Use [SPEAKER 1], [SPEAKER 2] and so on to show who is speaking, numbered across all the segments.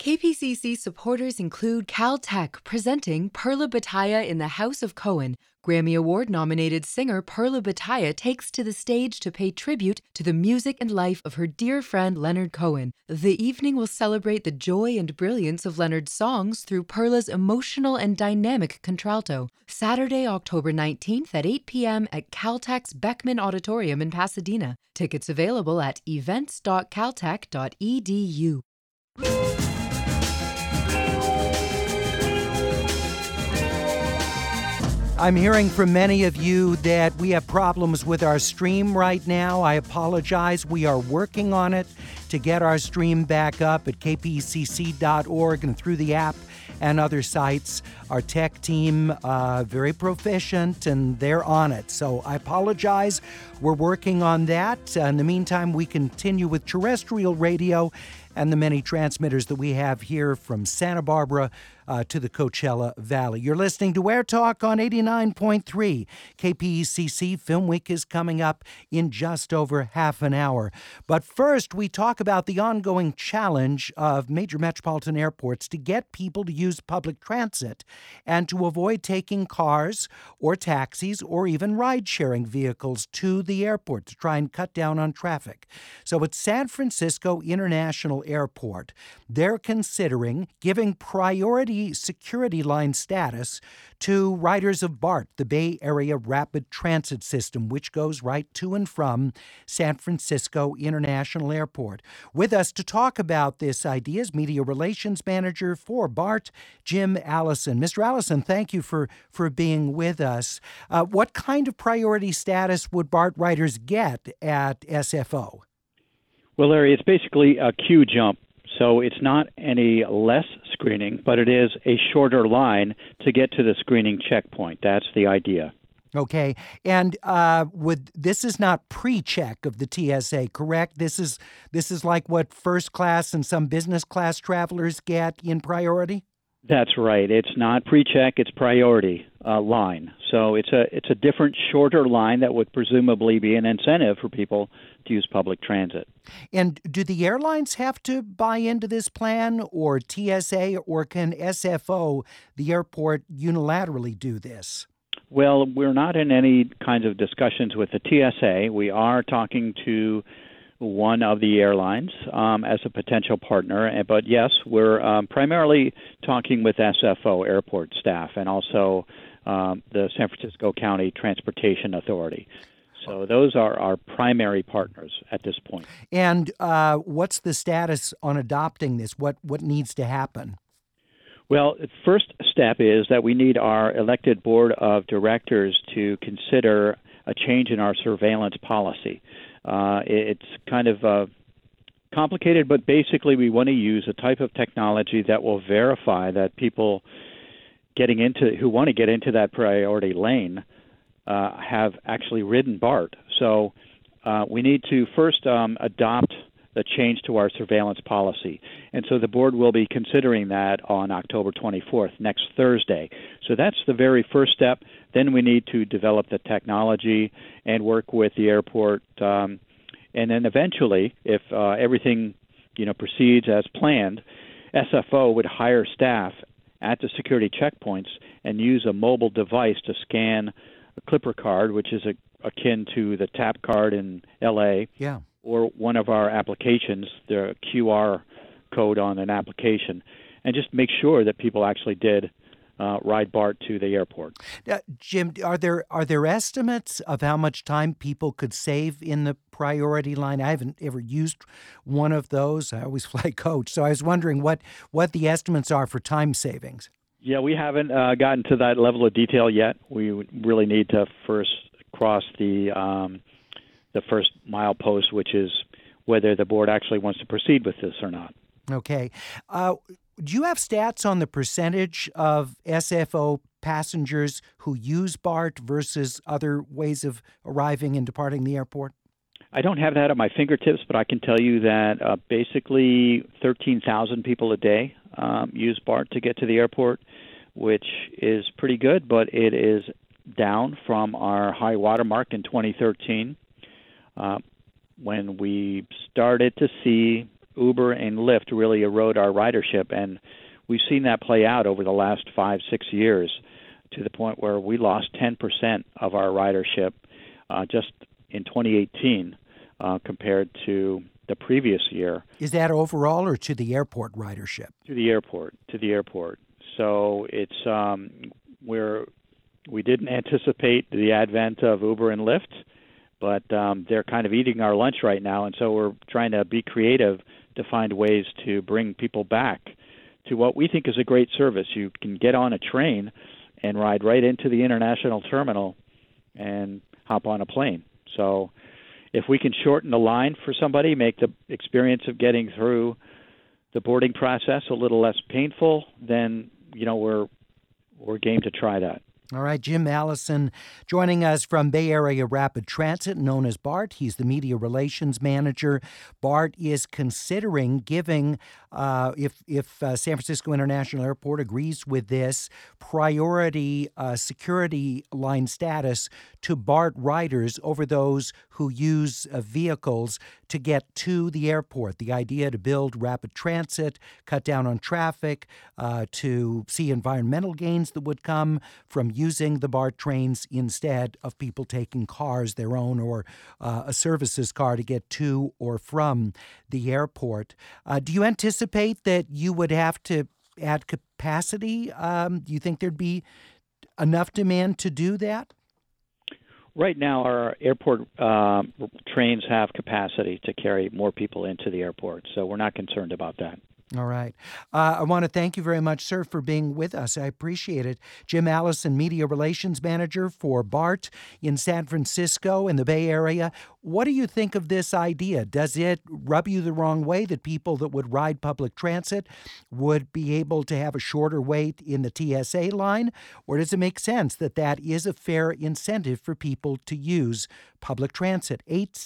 [SPEAKER 1] KPCC supporters include Caltech presenting Perla Battaya in the House of Cohen. Grammy Award-nominated singer Perla Battaya takes to the stage to pay tribute to the music and life of her dear friend Leonard Cohen. The evening will celebrate the joy and brilliance of Leonard's songs through Perla's emotional and dynamic contralto. Saturday, October 19th at 8 p.m. at Caltech's Beckman Auditorium in Pasadena. Tickets available at events.caltech.edu.
[SPEAKER 2] I'm hearing from many of you that we have problems with our stream right now. I apologize. We are working on it to get our stream back up at kpcc.org and through the app and other sites. Our tech team, very proficient, and they're on it. So I apologize. We're working on that. In the meantime, we continue with terrestrial radio and the many transmitters that we have here from Santa Barbara to the Coachella Valley. You're listening to Air Talk on 89.3 KPCC. Film Week is coming up in just over half an hour. But first, we talk about the ongoing challenge of major metropolitan airports to get people to use public transit and to avoid taking cars or taxis or even ride-sharing vehicles to the airport to try and cut down on traffic. So at San Francisco International Airport, they're considering giving priority security line status to riders of BART, the Bay Area Rapid Transit System, which goes right to and from San Francisco International Airport. With us to talk about this idea is Media Relations Manager for BART, Jim Allison. Mr. Allison, thank you for being with us. What kind of priority status would BART riders get at SFO?
[SPEAKER 3] Well, Larry, it's basically a queue jump. So it's not any less screening, but it is a shorter line to get to the screening checkpoint. That's the idea.
[SPEAKER 2] Okay. And this is not pre-check of the TSA, correct? This is like what first class and some business class travelers get in priority?
[SPEAKER 3] That's right. It's not pre-check, it's priority line. So it's a different, shorter line that would presumably be an incentive for people to use public transit.
[SPEAKER 2] And do the airlines have to buy into this plan, or TSA, or can SFO, the airport, unilaterally do this?
[SPEAKER 3] Well, we're not in any kinds of discussions with the TSA. We are talking to one of the airlines as a potential partner. But yes, we're primarily talking with SFO airport staff and also the San Francisco County Transportation Authority. So those are our primary partners at this point.
[SPEAKER 2] And what's the status on adopting this? What needs to happen?
[SPEAKER 3] Well, the first step is that we need our elected board of directors to consider a change in our surveillance policy. It's kind of complicated, but basically we want to use a type of technology that will verify that people who want to get into that priority lane have actually ridden BART. So we need to first adopt a change to our surveillance policy. And so the board will be considering that on October 24th, next Thursday. So that's the very first step. Then we need to develop the technology and work with the airport. And then eventually, if everything proceeds as planned, SFO would hire staff at the security checkpoints and use a mobile device to scan a Clipper card, which is akin to the TAP card in L.A.,
[SPEAKER 2] yeah,
[SPEAKER 3] or one of our applications, the QR code on an application, and just make sure that people actually did ride BART to the airport.
[SPEAKER 2] Jim, are there estimates of how much time people could save in the priority line? I haven't ever used one of those. I always fly coach, so I was wondering what the estimates are for time savings.
[SPEAKER 3] Yeah, we haven't gotten to that level of detail yet. We really need to first cross the first milepost, which is whether the board actually wants to proceed with this or not.
[SPEAKER 2] Okay. Do you have stats on the percentage of SFO passengers who use BART versus other ways of arriving and departing the airport?
[SPEAKER 3] I don't have that at my fingertips, but I can tell you that basically 13,000 people a day use BART to get to the airport, which is pretty good, but it is down from our high water mark in 2013 when we started to see Uber and Lyft really erode our ridership, and we've seen that play out over the last 5-6 years to the point where we lost 10% of our ridership just in 2018 compared to the previous year.
[SPEAKER 2] Is that overall or to the airport ridership?
[SPEAKER 3] To the airport. So it's we didn't anticipate the advent of Uber and Lyft, but they're kind of eating our lunch right now, and so we're trying to be creative to find ways to bring people back to what we think is a great service. You can get on a train and ride right into the international terminal and hop on a plane. So if we can shorten the line for somebody, make the experience of getting through the boarding process a little less painful, then we're game to try that.
[SPEAKER 2] All right, Jim Allison joining us from Bay Area Rapid Transit, known as BART. He's the media relations manager. BART is considering giving, if San Francisco International Airport agrees with this, priority security line status to BART riders over those who use vehicles to get to the airport. The idea to build rapid transit, cut down on traffic, to see environmental gains that would come from using the BART trains instead of people taking cars, their own or a services car, to get to or from the airport. Do you anticipate that you would have to add capacity? Do you think there'd be enough demand to do that?
[SPEAKER 3] Right now, our airport trains have capacity to carry more people into the airport, so we're not concerned about that.
[SPEAKER 2] All right. I want to thank you very much, sir, for being with us. I appreciate it. Jim Allison, Media Relations Manager for BART in San Francisco in the Bay Area. What do you think of this idea? Does it rub you the wrong way that people that would ride public transit would be able to have a shorter wait in the TSA line? Or does it make sense that that is a fair incentive for people to use public transit?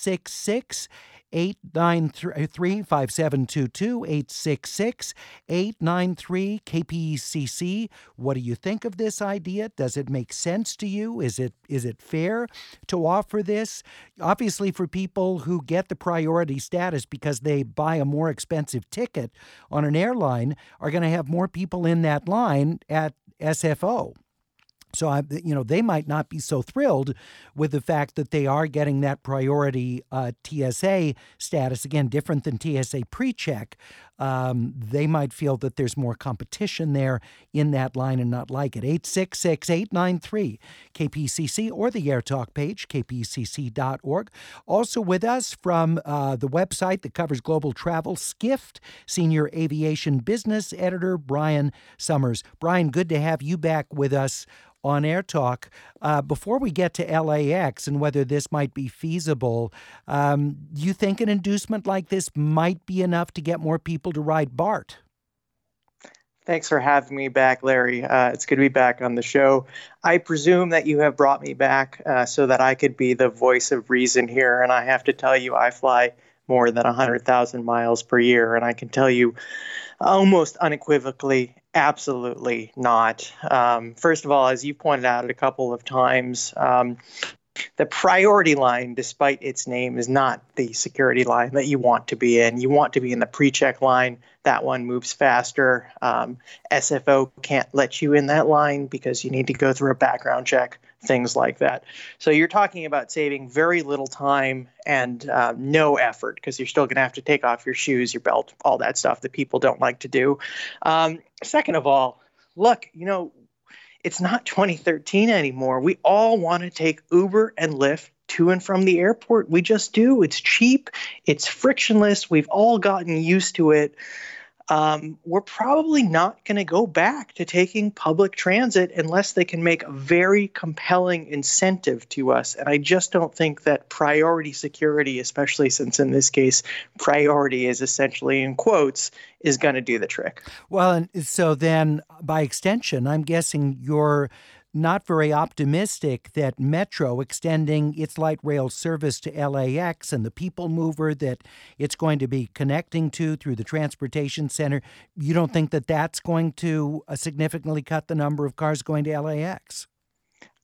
[SPEAKER 2] 866-893-5722, 866-893-KPCC. What do you think of this idea? Does it make sense to you? Is it fair to offer this? Obviously, for people who get the priority status because they buy a more expensive ticket on an airline, are going to have more people in that line at SFO. So, they might not be so thrilled with the fact that they are getting that priority TSA status, again, different than TSA PreCheck. They might feel that there's more competition there in that line and not like it. 866-893-KPCC or the AirTalk page, kpcc.org. Also with us from the website that covers global travel, Skift, Senior Aviation Business Editor Brian Summers. Brian, good to have you back with us on Air Talk. Before we get to LAX and whether this might be feasible, do you think an inducement like this might be enough to get more people to ride BART?
[SPEAKER 4] Thanks for having me back, Larry. It's good to be back on the show. I presume that you have brought me back so that I could be the voice of reason here. And I have to tell you, I fly more than 100,000 miles per year. And I can tell you almost unequivocally, absolutely not. First of all, as you pointed out a couple of times, the priority line, despite its name, is not the security line that you want to be in. You want to be in the pre-check line. That one moves faster. SFO can't let you in that line because you need to go through a background check, things like that. So you're talking about saving very little time and no effort because you're still going to have to take off your shoes, your belt, all that stuff that people don't like to do. Second of all, look, it's not 2013 anymore. We all want to take Uber and Lyft to and from the airport. We just do. It's cheap. It's frictionless. We've all gotten used to it. We're probably not going to go back to taking public transit unless they can make a very compelling incentive to us. And I just don't think that priority security, especially since in this case, priority is essentially in quotes, is going to do the trick.
[SPEAKER 2] Well, and so then by extension, I'm guessing you're not very optimistic that Metro extending its light rail service to LAX and the people mover that it's going to be connecting to through the transportation center, you don't think that that's going to significantly cut the number of cars going to LAX?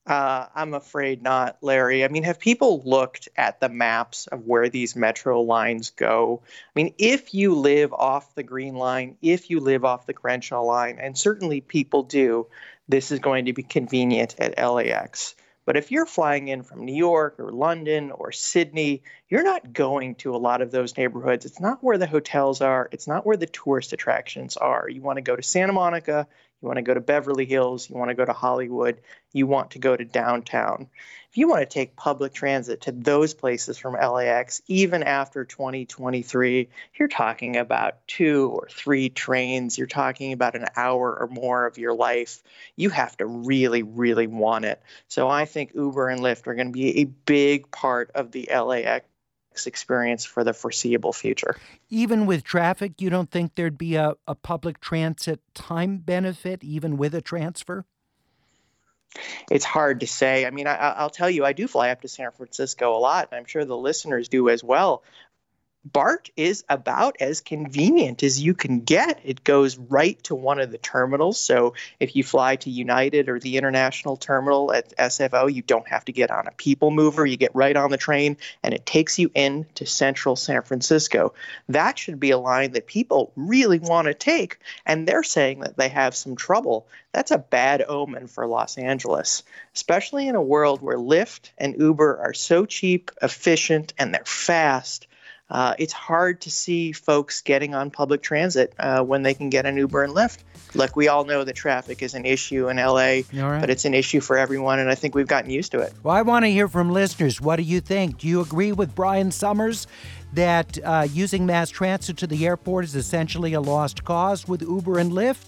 [SPEAKER 4] I'm afraid not, Larry. I mean, have people looked at the maps of where these metro lines go? I mean, if you live off the Green Line, if you live off the Crenshaw line, and certainly people do, this is going to be convenient at LAX. But if you're flying in from New York or London or Sydney, you're not going to a lot of those neighborhoods. It's not where the hotels are. It's not where the tourist attractions are. You want to go to Santa Monica. You want to go to Beverly Hills. You want to go to Hollywood. You want to go to downtown. If you want to take public transit to those places from LAX, even after 2023, you're talking about 2 or 3 trains. You're talking about an hour or more of your life. You have to really, really want it. So I think Uber and Lyft are going to be a big part of the LAX experience for the foreseeable future.
[SPEAKER 2] Even with traffic, you don't think there'd be a public transit time benefit, even with a transfer?
[SPEAKER 4] It's hard to say. I mean, I'll tell you, I do fly up to San Francisco a lot, and I'm sure the listeners do as well. BART is about as convenient as you can get. It goes right to one of the terminals. So if you fly to United or the International Terminal at SFO, you don't have to get on a people mover. You get right on the train, and it takes you into central San Francisco. That should be a line that people really want to take, and they're saying that they have some trouble. That's a bad omen for Los Angeles, especially in a world where Lyft and Uber are so cheap, efficient, and they're fast. It's hard to see folks getting on public transit when they can get an Uber and Lyft. Look, we all know that traffic is an issue in LA, but it's an issue for everyone, and I think we've gotten used to it.
[SPEAKER 2] Well, I want to hear from listeners. What do you think? Do you agree with Brian Summers that using mass transit to the airport is essentially a lost cause with Uber and Lyft?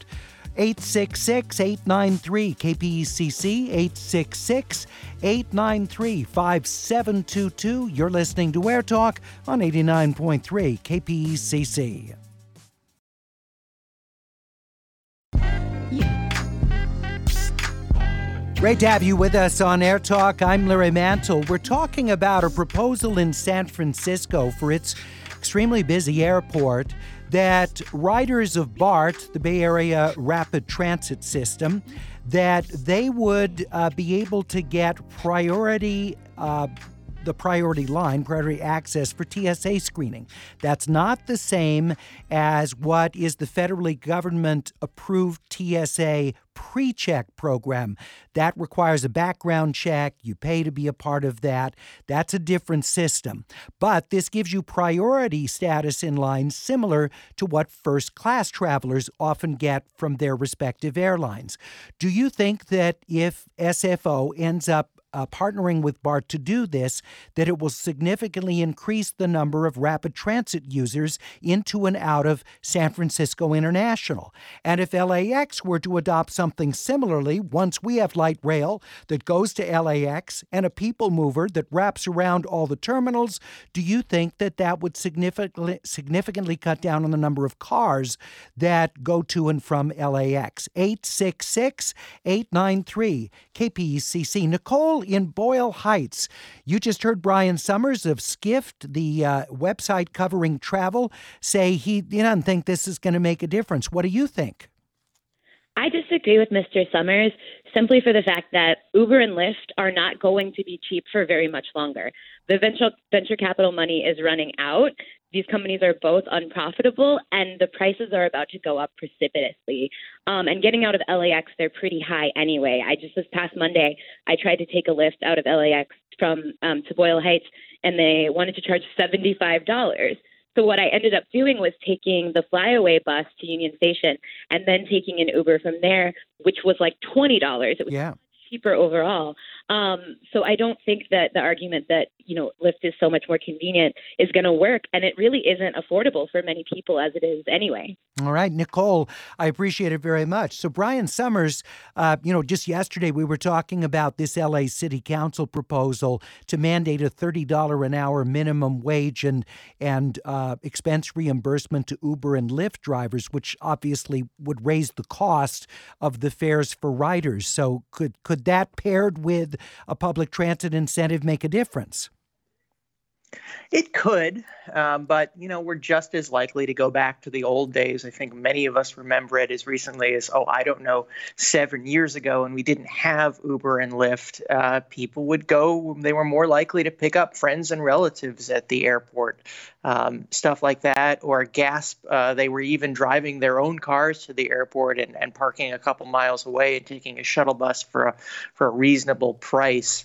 [SPEAKER 2] 866-893-KPECC, 866-893-5722. You're listening to Air Talk on 89.3 KPECC. Great to have you with us on Air Talk. I'm Larry Mantle. We're talking about a proposal in San Francisco for its extremely busy airport that riders of BART, the Bay Area Rapid Transit System, that they would be able to get priority access for TSA screening. That's not the same as what is the federally government-approved TSA pre-check program. That requires a background check. You pay to be a part of that. That's a different system. But this gives you priority status in line similar to what first-class travelers often get from their respective airlines. Do you think that if SFO ends up partnering with BART to do this, that it will significantly increase the number of rapid transit users into and out of San Francisco International? And if LAX were to adopt something similarly, once we have light rail that goes to LAX and a people mover that wraps around all the terminals, do you think that that would significantly cut down on the number of cars that go to and from LAX? 866-893-KPECC. Nicole in Boyle Heights. You just heard Brian Summers of Skift, the website covering travel, say he doesn't think this is going to make a difference. What do you think?
[SPEAKER 5] I disagree with Mr. Summers simply for the fact that Uber and Lyft are not going to be cheap for very much longer. The venture capital money is running out. These companies are both unprofitable, and the prices are about to go up precipitously. And getting out of LAX, they're pretty high anyway. This past Monday, I tried to take a Lyft out of LAX from to Boyle Heights, and they wanted to charge $75. So what I ended up doing was taking the flyaway bus to Union Station and then taking an Uber from there, which was like $20. It was much cheaper overall. So I don't think that the argument that, Lyft is so much more convenient is going to work. And it really isn't affordable for many people as it is anyway.
[SPEAKER 2] All right, Nicole, I appreciate it very much. So Brian Summers, just yesterday we were talking about this LA City Council proposal to mandate a $30 an hour minimum wage and expense reimbursement to Uber and Lyft drivers, which obviously would raise the cost of the fares for riders. So could that paired with a public transit incentive make a difference?
[SPEAKER 4] It could, but we're just as likely to go back to the old days. I think many of us remember it as recently as, I don't know, 7 years ago, and we didn't have Uber and Lyft. People would go; they were more likely to pick up friends and relatives at the airport, stuff like that, or gasp. They were even driving their own cars to the airport and parking a couple miles away and taking a shuttle bus for a reasonable price.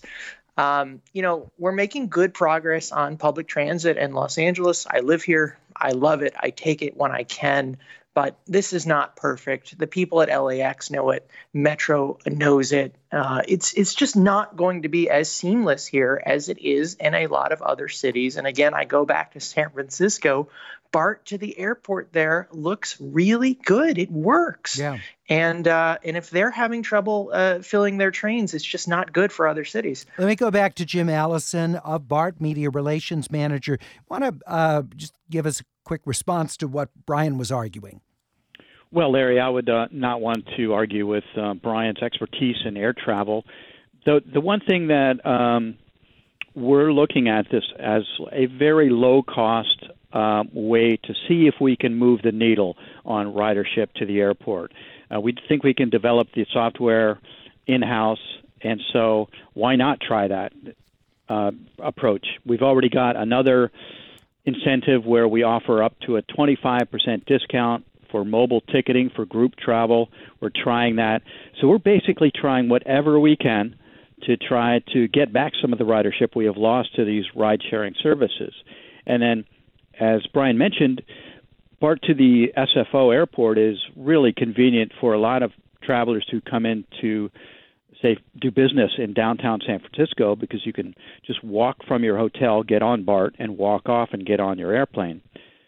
[SPEAKER 4] We're making good progress on public transit in Los Angeles. I live here. I love it. I take it when I can. But this is not perfect. The people at LAX know it. Metro knows it. It's just not going to be as seamless here as it is in a lot of other cities. And again, I go back to San Francisco. BART to the airport there looks really good. It works.
[SPEAKER 2] Yeah.
[SPEAKER 4] And if they're having trouble filling their trains, it's just not good for other cities.
[SPEAKER 2] Let me go back to Jim Allison of BART, Media Relations Manager. Want to just give us a quick response to what Brian was arguing?
[SPEAKER 3] Well, Larry, I would not want to argue with Brian's expertise in air travel. The one thing that we're looking at this as a very low-cost way to see if we can move the needle on ridership to the airport. We think we can develop the software in-house, and so why not try that approach? We've already got another incentive where we offer up to a 25% discount for mobile ticketing for group travel. We're trying that. So we're basically trying whatever we can to try to get back some of the ridership we have lost to these ride-sharing services. And then, as Brian mentioned, BART to the SFO airport is really convenient for a lot of travelers who come in to, say, do business in downtown San Francisco, because you can just walk from your hotel, get on BART, and walk off and get on your airplane.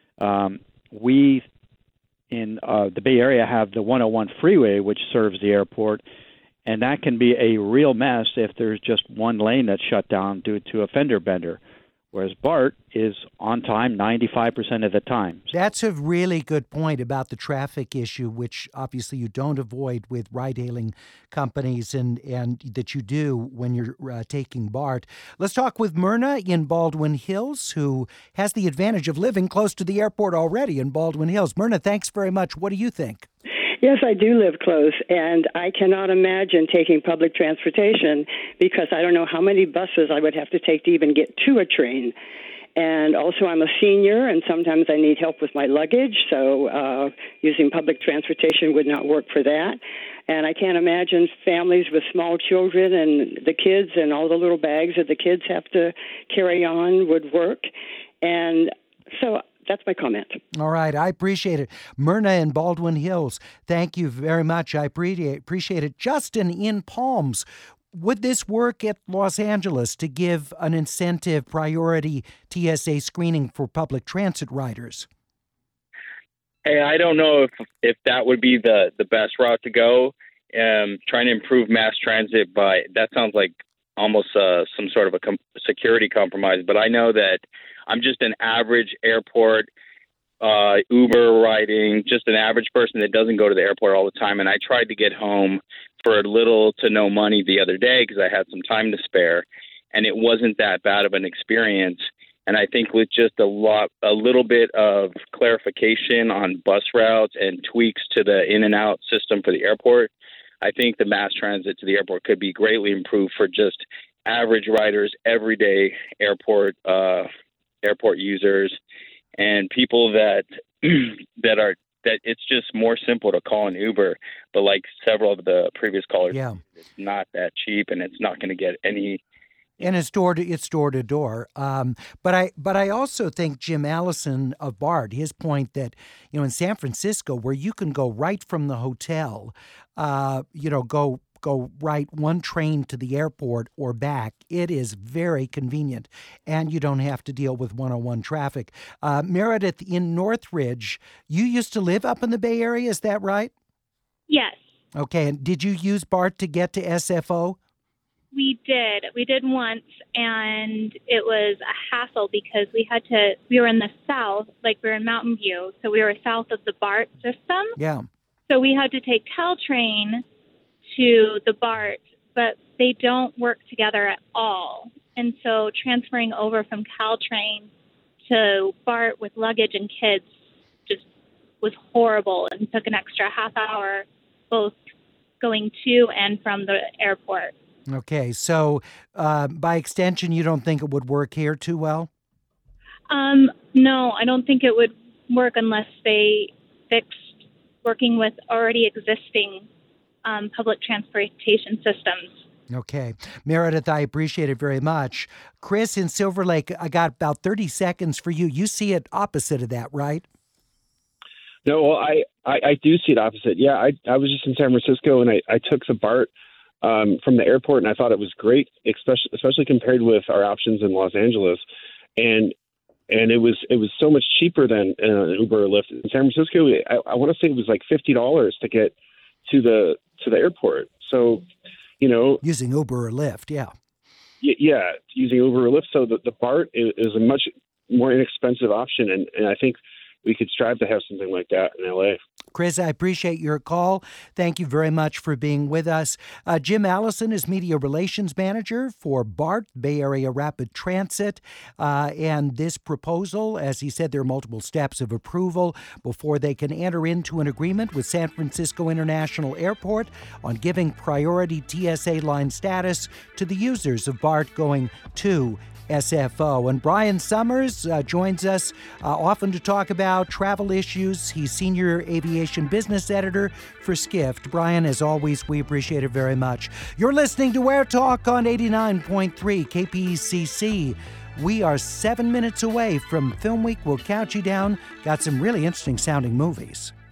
[SPEAKER 3] We in the Bay Area have the 101 freeway, which serves the airport, and that can be a real mess if there's just one lane that's shut down due to a fender bender, whereas BART is on time 95% of the time.
[SPEAKER 2] That's a really good point about the traffic issue, which obviously you don't avoid with ride-hailing companies and that you do when you're taking BART. Let's talk with Myrna in Baldwin Hills, who has the advantage of living close to the airport already in Baldwin Hills. Myrna, thanks very much. What do you think?
[SPEAKER 6] Yes, I do live close, and I cannot imagine taking public transportation because I don't know how many buses I would have to take to even get to a train. And also, I'm a senior, and sometimes I need help with my luggage, so using public transportation would not work for that. And I can't imagine families with small children and the kids and all the little bags that the kids have to carry on would work. And so that's my comment.
[SPEAKER 2] All right. I appreciate it. Myrna in Baldwin Hills, thank you very much. I appreciate it. Justin in Palms, would this work at Los Angeles to give an incentive priority TSA screening for public transit riders?
[SPEAKER 7] Hey, I don't know if that would be the best route to go. Trying to improve mass transit, that sounds like almost some sort of a security compromise. But I know that I'm just an average airport Uber riding, just an average person that doesn't go to the airport all the time. And I tried to get home for little to no money the other day because I had some time to spare, and it wasn't that bad of an experience. And I think with just a little bit of clarification on bus routes and tweaks to the in and out system for the airport, I think the mass transit to the airport could be greatly improved for just average riders, everyday airport users, and people that it's just more simple to call an Uber. But like several of the previous callers, It's not that cheap, and it's not going to get any.
[SPEAKER 2] And it's door to door. But I also think Jim Allison of BART, his point that, in San Francisco, where you can go right from the hotel, go right one train to the airport or back, it is very convenient, and you don't have to deal with 101 traffic. Meredith in Northridge, you used to live up in the Bay Area, is that right?
[SPEAKER 8] Yes.
[SPEAKER 2] Okay, and did you use BART to get to SFO?
[SPEAKER 8] We did once, and it was a hassle because we were in the south, like we were in Mountain View, so we were south of the BART system.
[SPEAKER 2] Yeah.
[SPEAKER 8] So we had to take Caltrain to the BART, but they don't work together at all. And so transferring over from Caltrain to BART with luggage and kids just was horrible and took an extra half hour both going to and from the airport.
[SPEAKER 2] Okay, so by extension, you don't think it would work here too well?
[SPEAKER 8] No, I don't think it would work unless they fixed working with already existing public transportation systems.
[SPEAKER 2] Okay. Meredith, I appreciate it very much. Chris in Silver Lake, I got about 30 seconds for you. You see it opposite of that, right?
[SPEAKER 9] No, well, I do see it opposite. Yeah, I was just in San Francisco, and I took the BART from the airport, and I thought it was great, especially compared with our options in Los Angeles. And it was so much cheaper than Uber or Lyft. In San Francisco, I want to say it was like $50 to get to the airport. So,
[SPEAKER 2] using Uber or Lyft, yeah.
[SPEAKER 9] Yeah, using Uber or Lyft. So the BART is a much more inexpensive option, and I think we could strive to have something like that in LA.
[SPEAKER 2] Chris, I appreciate your call. Thank you very much for being with us. Jim Allison is Media Relations Manager for BART, Bay Area Rapid Transit. And this proposal, as he said, there are multiple steps of approval before they can enter into an agreement with San Francisco International Airport on giving priority TSA line status to the users of BART going to SFO. And Brian Summers joins us often to talk about travel issues. He's Senior Aviation Business Editor for Skift. Brian, as always, we appreciate it very much. You're listening to Air Talk on 89.3 KPCC. We are 7 minutes away from Film Week. We'll count you down. Got some really interesting sounding movies.